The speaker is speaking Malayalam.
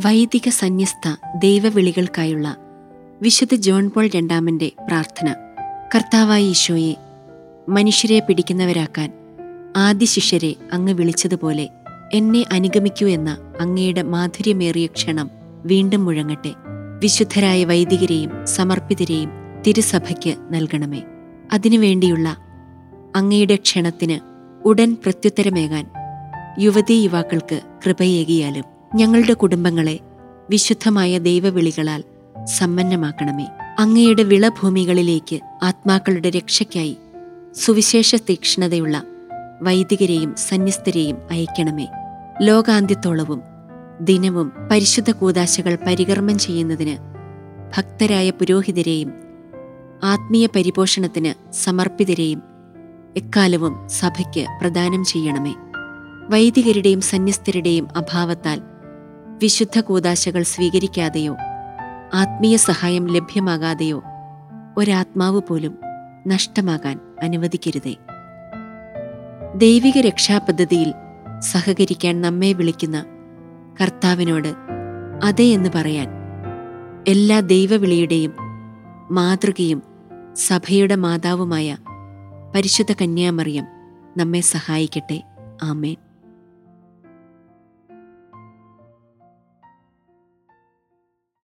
വൈദിക സന്യസ്ത ദൈവവിളികൾക്കായുള്ള വിശുദ്ധ ജോൺ പോൾ രണ്ടാമന്റെ പ്രാർത്ഥന. കർത്താവായ ഈശോയെ, മനുഷ്യരെ പിടിക്കുന്നവരാക്കാൻ ആദ്യ ശിഷ്യരെ അങ്ങ് വിളിച്ചതുപോലെ എന്നെ അനുഗമിക്കൂ എന്ന അങ്ങയുടെ മാധുര്യമേറിയ ക്ഷണം വീണ്ടും മുഴങ്ങട്ടെ. വിശുദ്ധരായ വൈദികരെയും സമർപ്പിതരെയും തിരുസഭയ്ക്ക് നൽകണമേ. അതിനുവേണ്ടിയുള്ള അങ്ങയുടെ ക്ഷണത്തിന് ഉടൻ പ്രത്യുത്തരമേകാൻ യുവതീ യുവാക്കൾക്ക് കൃപയേകിയാലും ഞങ്ങളുടെ കുടുംബങ്ങളെ വിശുദ്ധമായ ദൈവവിളികളാൽ സമ്പന്നമാക്കണമേ. അങ്ങയുടെ വിളഭൂമികളിലേക്ക് ആത്മാക്കളുടെ രക്ഷയ്ക്കായി സുവിശേഷ തീക്ഷ്ണതയുള്ള വൈദികരെയും സന്യസ്തരെയും അയക്കണമേ. ലോകാന്ത്യത്തോളവും ദിനവും പരിശുദ്ധ കൂദാശകൾ പരികർമ്മം ചെയ്യുന്നതിന് ഭക്തരായ പുരോഹിതരെയും ആത്മീയ പരിപോഷണത്തിന് സമർപ്പിതരെയും എക്കാലവും സഭയ്ക്ക് പ്രദാനം ചെയ്യണമേ. വൈദികരുടെയും സന്യസ്തരുടെയും അഭാവത്താൽ വിശുദ്ധ കൂദാശകൾ സ്വീകരിക്കാതെയോ ആത്മീയ സഹായം ലഭ്യമാകാതെയോ ഒരാത്മാവ് പോലും നഷ്ടമാകാൻ അനുവദിക്കരുതേ. ദൈവിക രക്ഷാപദ്ധതിയിൽ സഹകരിക്കാൻ നമ്മെ വിളിക്കുന്ന കർത്താവിനോട് അതെ എന്ന് പറയാൻ എല്ലാ ദൈവവിളിയുടെയും മാതൃകയും സഭയുടെ മാതാവുമായ പരിശുദ്ധ കന്യാമറിയം നമ്മെ സഹായിക്കട്ടെ. ആമേൻ.